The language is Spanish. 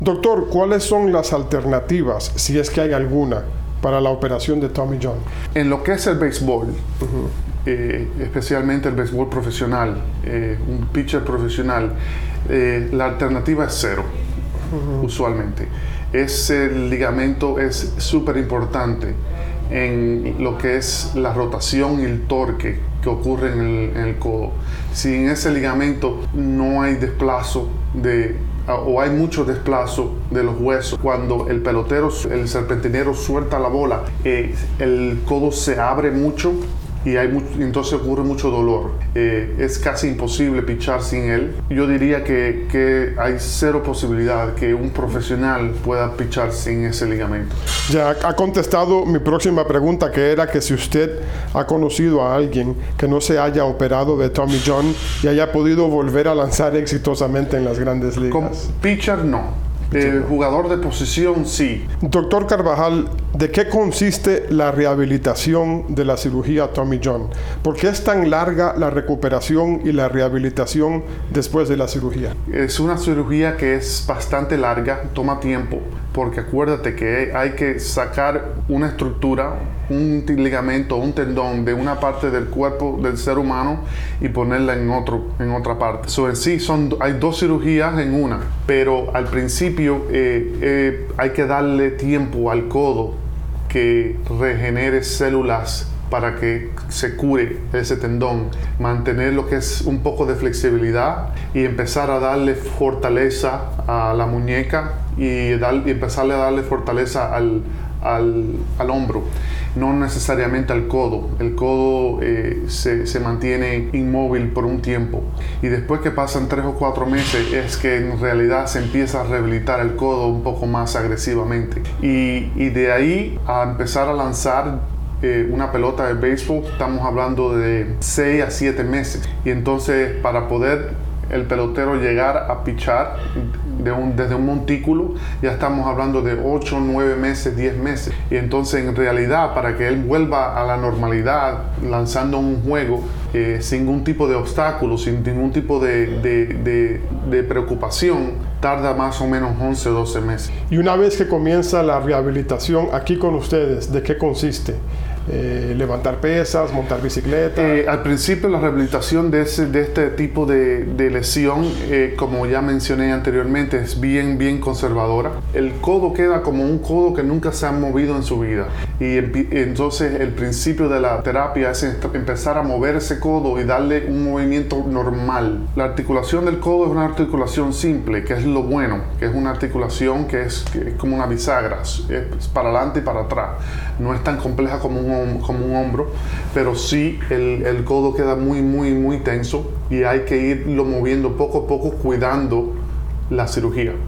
Doctor, ¿cuáles son las alternativas, si es que hay alguna, para la operación de Tommy John? En lo que es el béisbol, especialmente el béisbol profesional, un pitcher profesional, la alternativa es cero, usualmente. Ese ligamento es súper importante en lo que es la rotación y el torque que ocurre en el codo. Si en ese ligamento no hay desplazo o hay mucho desplazo de los huesos, cuando el pelotero, el serpentinero suelta la bola, el codo se abre mucho y entonces ocurre mucho dolor. Es casi imposible pichar sin él. Yo diría que hay cero posibilidad que un profesional pueda pichar sin ese ligamento. Ya ha contestado mi próxima pregunta, que era que si usted ha conocido a alguien que no se haya operado de Tommy John y haya podido volver a lanzar exitosamente en las grandes ligas. Como pitcher, no. Jugador de posición, sí. Doctor Carvajal, ¿de qué consiste la rehabilitación de la cirugía Tommy John? ¿Por qué es tan larga la recuperación y la rehabilitación después de la cirugía? Es una cirugía que es bastante larga, toma tiempo, porque acuérdate que hay que sacar una estructura, un ligamento, un tendón de una parte del cuerpo del ser humano y ponerla en otra parte. En sí hay dos cirugías en una, pero al principio hay que darle tiempo al codo que regenere células para que se cure ese tendón, mantener lo que es un poco de flexibilidad y empezar a darle fortaleza a la muñeca y empezarle a darle fortaleza al hombro, no necesariamente al codo. El codo se mantiene inmóvil por un tiempo y después que pasan 3 o 4 meses es que en realidad se empieza a rehabilitar el codo un poco más agresivamente y de ahí a empezar a lanzar una pelota de béisbol estamos hablando de 6 a 7 meses y entonces para poder el pelotero llegar a pichar desde un montículo ya estamos hablando de 8, 9 meses, 10 meses y entonces en realidad para que él vuelva a la normalidad lanzando un juego sin ningún tipo de obstáculo, sin ningún tipo de preocupación, tarda más o menos 11 o 12 meses. Y una vez que comienza la rehabilitación aquí con ustedes, ¿de qué consiste? Levantar pesas, montar bicicleta. Al principio la rehabilitación de este tipo de lesión, como ya mencioné anteriormente, es bien conservadora. El codo queda como un codo que nunca se ha movido en su vida y entonces el principio de la terapia es empezar a mover ese codo y darle un movimiento normal. La articulación del codo es una articulación simple, que es lo bueno, que es una articulación que es como una bisagra, es para adelante y para atrás. No es tan compleja como un hombro, pero sí el codo queda muy tenso y hay que irlo moviendo poco a poco cuidando la cirugía.